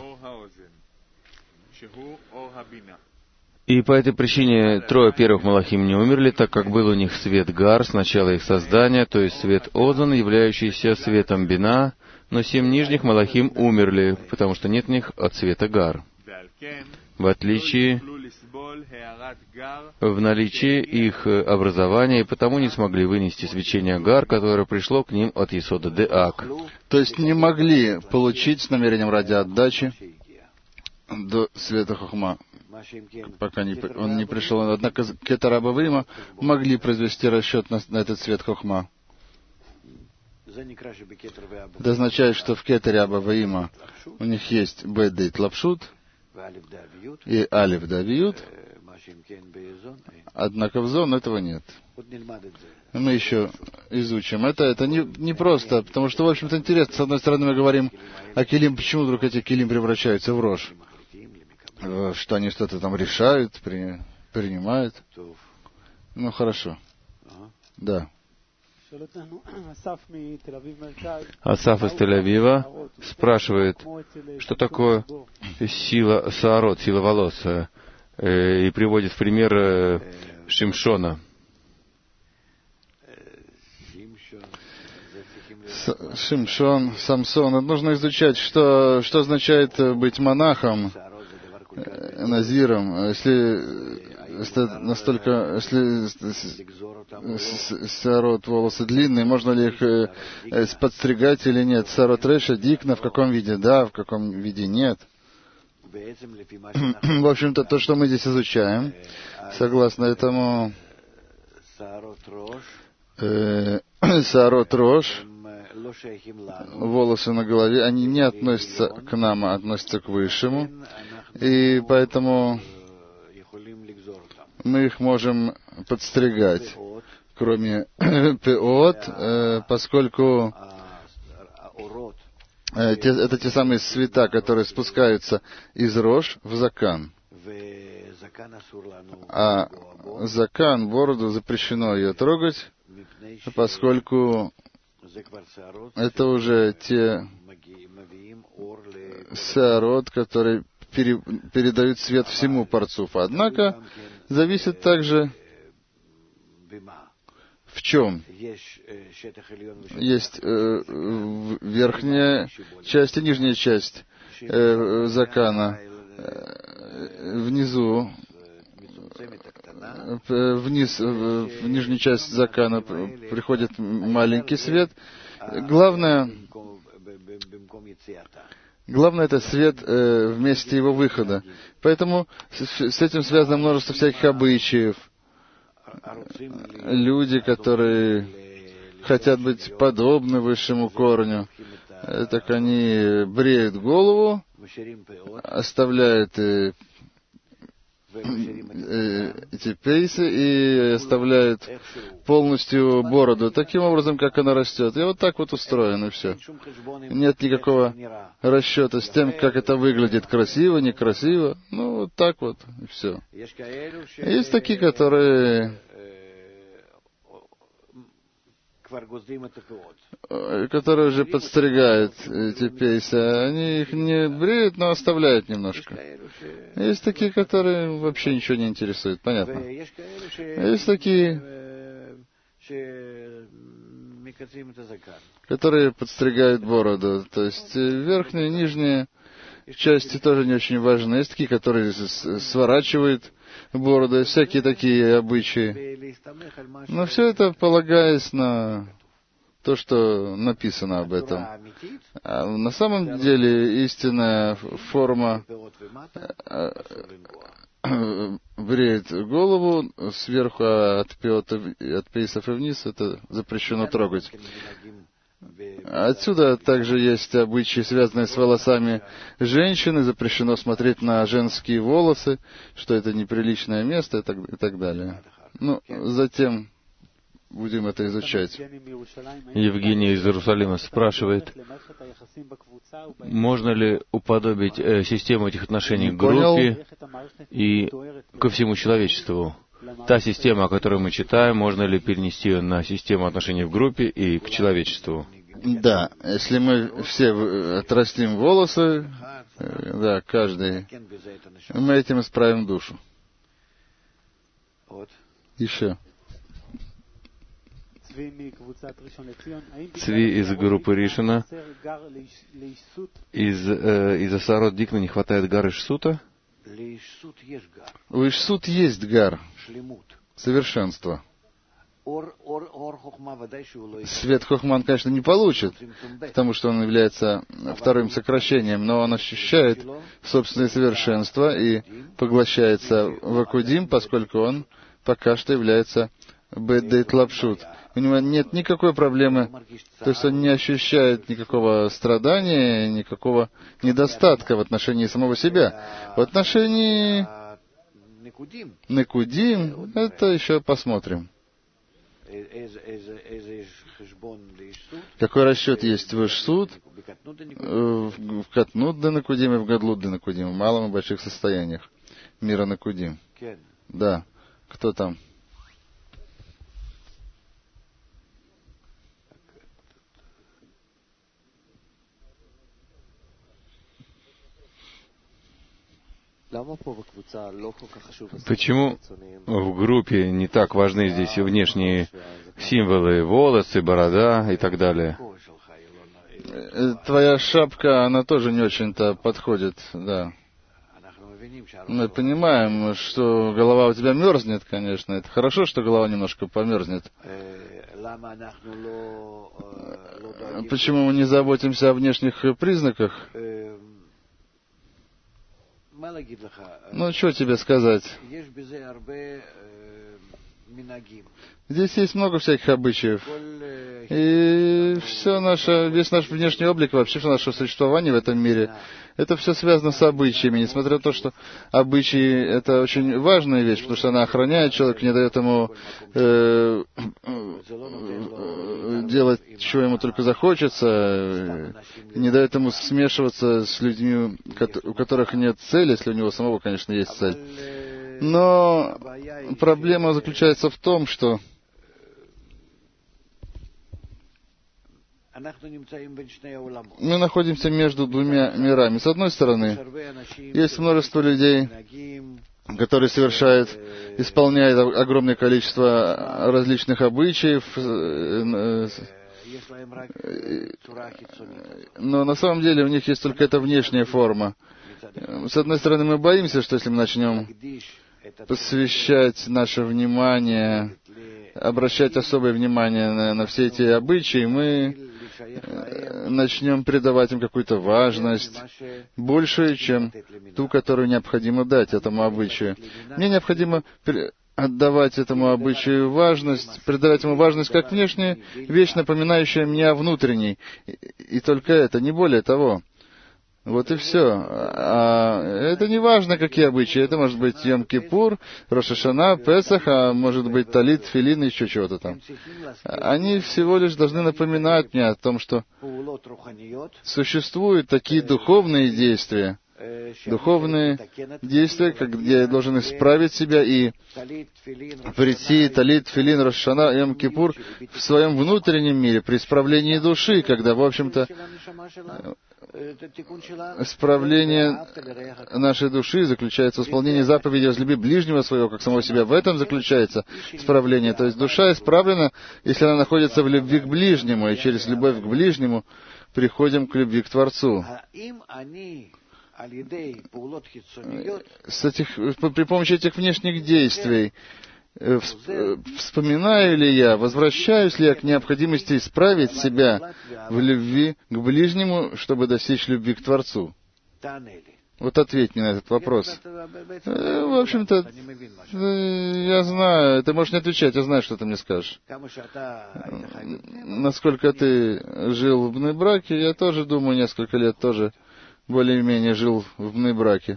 И по этой причине 3 первых Малахим не умерли, так как был у них свет Гар с начала их создания, то есть свет Озон, являющийся светом Бина, но 7 нижних Малахим умерли, потому что нет в них от света Гар. В отличие в наличии их образования, и потому не смогли вынести свечение Гар, которое пришло к ним от Есода Деак. То есть не могли получить с намерением ради отдачи до света Хохма, пока он не пришел. Однако Кетер Аба Ваима могли произвести расчет на этот свет Хохма. Это означает, что в Кетере Аба Ваима у них есть Бет Дейт Лапшут и Алиф Давиют, однако в Зон этого нет. Мы еще изучим. Это не просто, потому что, в общем-то, интересно. С одной стороны, мы говорим о килим, почему вдруг эти килим превращаются в рожь? Что они что-то там решают, принимают. Ну, хорошо. Да. Асаф из Тель-Авива спрашивает, что такое сила саарот, сила волос, и приводит в пример Шимшона. Шимшон, Самсон. Нужно изучать, что означает быть монахом, назиром. Если саарот, волосы длинные, можно ли их подстригать или нет? Саарот реша, дикна, в каком виде да, в каком виде нет. В общем-то, то, что мы здесь изучаем, согласно этому, саарот рош, волосы на голове, они не относятся к нам, а относятся к Высшему, и поэтому мы их можем подстригать, кроме пеот, поскольку это те самые света, которые спускаются из рож в закан. А закан, бороду, запрещено ее трогать, поскольку это уже те сеарот, которые передают свет всему парцуфу. Однако зависит также в чем. Есть верхняя часть и нижняя часть закана. Внизу, вниз, в нижнюю часть закана приходит маленький свет. Главное это свет в месте его выхода. Поэтому с этим связано множество всяких обычаев. Люди, которые хотят быть подобны высшему корню, так они бреют голову, оставляют эти пейсы и оставляют полностью бороду, таким образом, как она растет. И вот так вот устроено все. Нет никакого расчета с тем, как это выглядит, красиво, некрасиво. Ну, вот так вот, и все. Есть такие, которые уже подстригают эти пейсы. Они их не бреют, но оставляют немножко. Есть такие, которые вообще ничего не интересуют, понятно. Есть такие, которые подстригают бороду. То есть верхние и нижние части тоже не очень важны. Есть такие, которые сворачивают бороду, всякие такие обычаи. Но все это полагаясь на то, что написано об этом. А на самом деле истинная форма бреет голову сверху, а от пейсов и вниз это запрещено трогать. Отсюда также есть обычаи, связанные с волосами женщины. Запрещено смотреть на женские волосы, что это неприличное место и так далее. Ну, затем будем это изучать. Евгений из Иерусалима спрашивает, можно ли уподобить систему этих отношений к группе и ко всему человечеству? Та система, о которой мы читаем, можно ли перенести ее на систему отношений в группе и к человечеству? Да, если мы все отрастим волосы, да, каждый, мы этим исправим душу. Еще. Цви из группы Ришина. Из Асарот Дикна не хватает гар Ишсута? У Ишсут есть гар, совершенство. Свет Хохман, конечно, не получит, потому что он является вторым сокращением, но он ощущает собственное совершенство и поглощается в Акудим, поскольку он пока что является Бэддейт Лапшут. У него нет никакой проблемы, то есть он не ощущает никакого страдания, никакого недостатка в отношении самого себя. В отношении Некудим, это еще посмотрим. Какой расчет есть в Ишсут, в Катнут де Некудим и в Гадлут де Некудим, в малом и больших состояниях мира Некудим. Да, кто там? Почему в группе не так важны здесь внешние символы, волосы, борода и так далее? Твоя шапка, она тоже не очень-то подходит, да. Мы понимаем, что голова у тебя мерзнет, конечно. Это хорошо, что голова немножко померзнет. Почему мы не заботимся о внешних признаках? Ну, что тебе сказать? Здесь есть много всяких обычаев. И весь наш внешний облик, вообще все наше существование в этом мире, это все связано с обычаями, несмотря на то, что обычаи — это очень важная вещь, потому что она охраняет человека, не дает ему делать, чего ему только захочется, не дает ему смешиваться с людьми, у которых нет цели, если у него самого, конечно, есть цель. Но проблема заключается в том, что мы находимся между двумя мирами. С одной стороны, есть множество людей, которые исполняют огромное количество различных обычаев, но на самом деле у них есть только эта внешняя форма. С одной стороны, мы боимся, что если мы начнем посвящать наше внимание, обращать особое внимание на все эти обычаи, мы начнем придавать им какую-то важность, большую, чем ту, которую необходимо дать этому обычаю. Мне необходимо отдавать этому обычаю важность, придавать ему важность как внешняя вещь, напоминающая мне о внутренней. И только это, не более того. Вот и все. А это не важно, какие обычаи. Это может быть Йом-Кипур, Рош ха-Шана, Песах, а может быть Талит, Тфилин и еще чего-то там. Они всего лишь должны напоминать мне о том, что существуют такие духовные действия, где я должен исправить себя и прийти Талит, Тфилин, Рош ха-Шана, Йом-Кипур в своем внутреннем мире, при исправлении души, когда, в общем-то, исправление нашей души заключается в исполнении заповеди «возлюби ближнего своего, как самого себя». В этом заключается исправление. То есть душа исправлена, если она находится в любви к ближнему, и через любовь к ближнему приходим к любви к Творцу. При помощи этих внешних действий вспоминаю ли я, возвращаюсь ли я к необходимости исправить себя в любви к ближнему, чтобы достичь любви к Творцу? Вот ответь мне на этот вопрос. В общем-то, я знаю, ты можешь не отвечать, я знаю, что ты мне скажешь. Насколько ты жил в Бней-Браке, я тоже думаю, несколько лет тоже более-менее жил в Бней-Браке.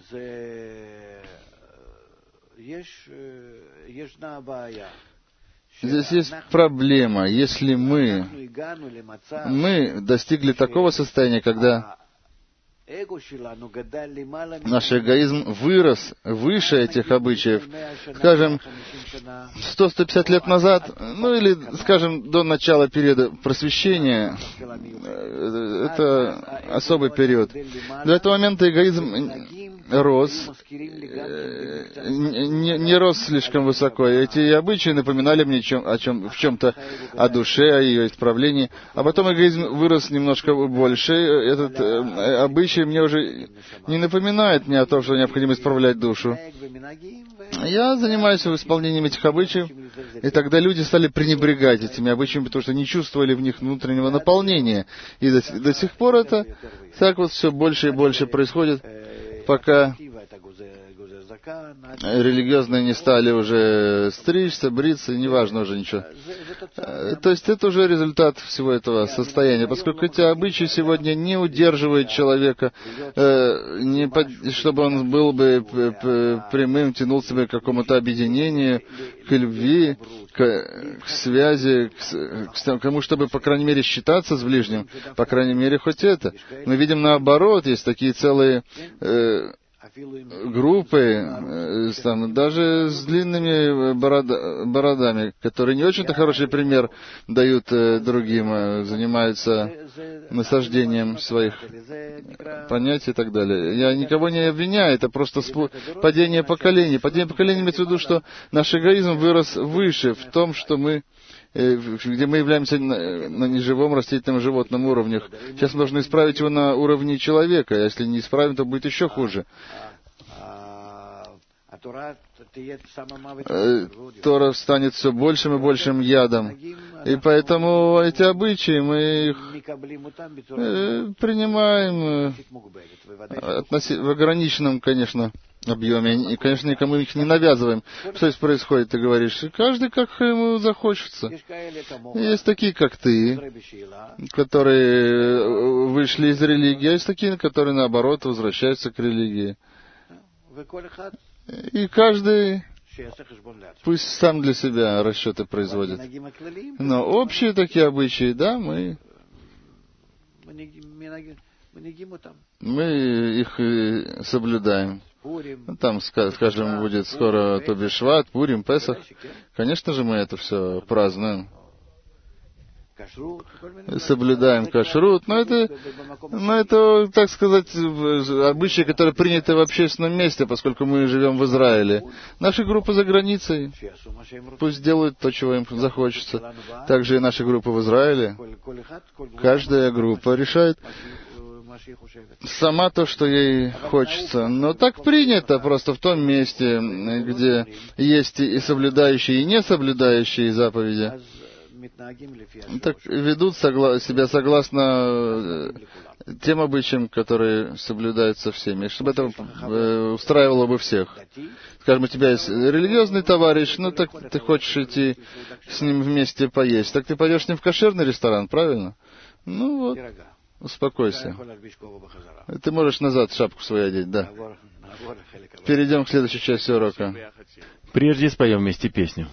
Здесь есть проблема. Если мы достигли такого состояния, когда наш эгоизм вырос выше этих обычаев, скажем, 100-150 лет назад, ну или, скажем, до начала периода просвещения, это особый период. До этого момента эгоизм рос, не рос слишком высоко. Эти обычаи напоминали мне в чем-то о душе, о ее исправлении. А потом эгоизм вырос немножко больше. Этот обычай мне уже не напоминает мне о том, что необходимо исправлять душу. Я занимаюсь исполнением этих обычаев, и тогда люди стали пренебрегать этими обычаями, потому что не чувствовали в них внутреннего наполнения. И до сих пор это так вот все больше и больше происходит, пока религиозные не стали уже стричься, бриться, неважно уже ничего. То есть это уже результат всего этого состояния, поскольку эти обычаи сегодня не удерживают человека, чтобы он был бы прямым, тянулся бы к какому-то объединению, к любви, к связи, к тому, чтобы, по крайней мере, считаться с ближним, по крайней мере, хоть это. Мы видим наоборот, есть такие целые группы, даже с длинными бородами, которые не очень-то хороший пример дают другим, занимаются насаждением своих понятий и так далее. Я никого не обвиняю, это просто падение поколений. Падение поколений имеется в виду, что наш эгоизм вырос выше в том, что мы где мы являемся на неживом растительном животном уровнях. Сейчас нужно исправить его на уровне человека. Если не исправим, то будет еще хуже. Тора станет все большим и большим ядом. И поэтому эти обычаи мы их принимаем в ограниченном, конечно, объеме. И, конечно, никому их не навязываем. Что здесь происходит, ты говоришь? Каждый, как ему захочется. Есть такие, как ты, которые вышли из религии, а есть такие, которые, наоборот, возвращаются к религии. И каждый пусть сам для себя расчеты производит. Но общие такие обычаи, да, мы их соблюдаем. Там, скажем, будет скоро Тобишват, Пурим, Песах. Конечно же, мы это все празднуем. Соблюдаем кашрут, но это, так сказать, обычаи, которые приняты в общественном месте, поскольку мы живем в Израиле. Наши группы за границей пусть делают то, чего им захочется. Также и наши группы в Израиле. Каждая группа решает сама то, что ей хочется. Но так принято просто в том месте, где есть и соблюдающие, и не соблюдающие заповеди. Так ведут себя согласно тем обычаям, которые соблюдаются всеми, чтобы это устраивало бы всех. Скажем, у тебя есть религиозный товарищ, ну так ты хочешь идти с ним вместе поесть, так ты пойдешь с ним в кошерный ресторан, правильно? Ну вот, успокойся. Ты можешь назад шапку свою одеть, да. Перейдем к следующей части урока. Прежде споем вместе песню.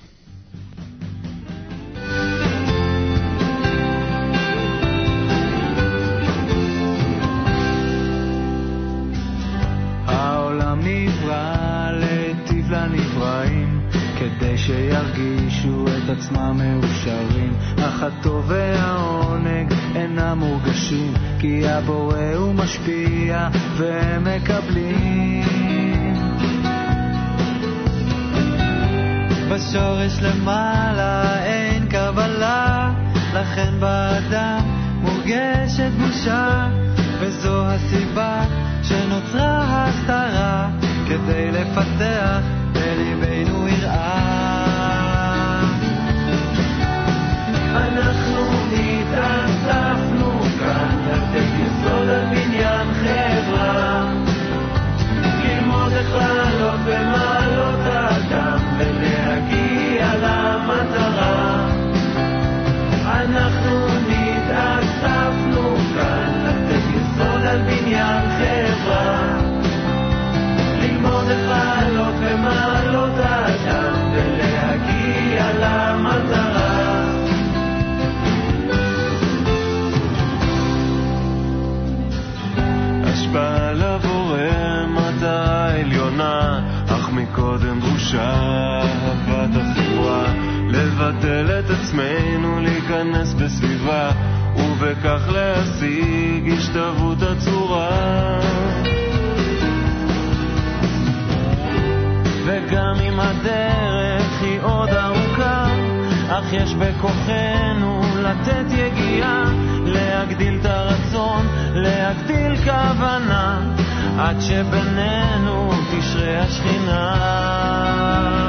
לנבראים כדי שירגישו את עצמם מאושרים, אך הטוב והעונג אינם מורגשים, כי הבורא הוא משפיע והם מקבלים. בשורש למעלה אין קבלה, לכן באדם מורגשת בושה, וזו הסיבה שנוצרה הסתרה, כדי לפתח בליבנו יראה. אנחנו התאספנו כאן לתת יסוד על בניין חברה, ללמוד איך לעלות במעלות האדם ולהגיע למטרה. אנחנו התאספנו כאן לתת יסוד על בניין חברה, ללמוד איך לעלות במעלות האדם ולהגיע למטרה. השפעה לבורא מטרה עליונה, אך מקודם דרושה אהבת החברה, לבטל את עצמנו, להיכנס בסביבה, ובכך להשיג השתוות הצורה. וגם אם הדרך היא עוד ארוכה, אך יש בכוחנו לתת יגיעה, להגדיל את הרצון, להגדיל כוונה, עד שבינינו תשרה השכינה.